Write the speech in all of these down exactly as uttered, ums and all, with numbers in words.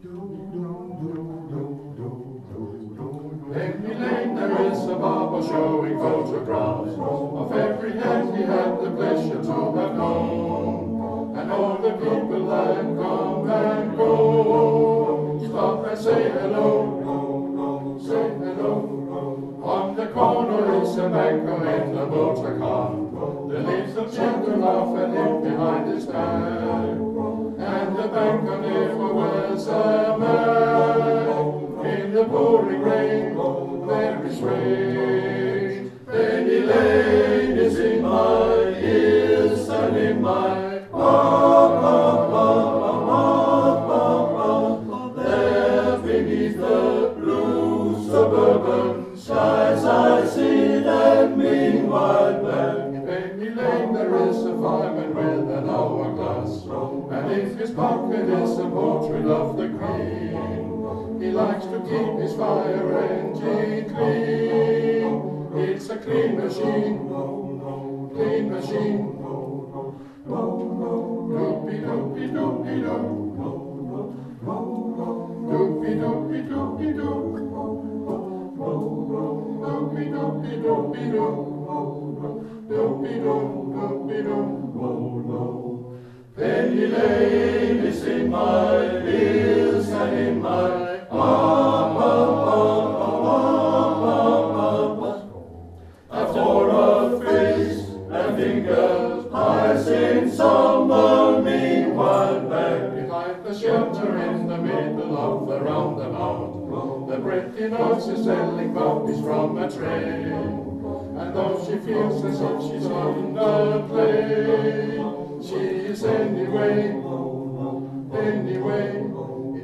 Penny Lane, there is a barber showing photographs of every head he had the pleasure to have known, and all the people that come and go stop and say hello, say hello. On the corner is a banker in a motor car. The little children laugh at him behind his back, and the banker never wears a mask. In the pouring rain, very strange. Penny Lane is in my ears and in my heart. There beneath the blue suburban skies I sit and meanwhile back. Penny Lane, there is a fireman with an hourglass, and in his pocket is a portrait of the Queen. He likes to keep his fire engine clean. It's a clean machine, clean machine. Doopy doopy doopy doo. Doopy doopy doopy doo. Doopy doopy doopy doo. Doopy doo doopy doo. Penny Lane is in my ears and in my for a face and fingers, eyes in summer, meanwhile back behind the shelter in the middle of the roundabout. The pretty nurse is selling puppies from a train, and though she feels as if she's on a plane, she is anyway, anyway.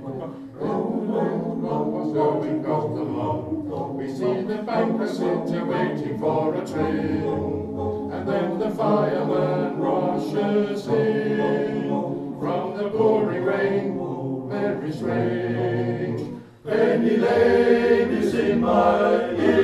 Going off the lawn, we see the banker sitting waiting for a train, and then the fireman rushes in from the pouring rain, very strange. Penny Lane is in my ear.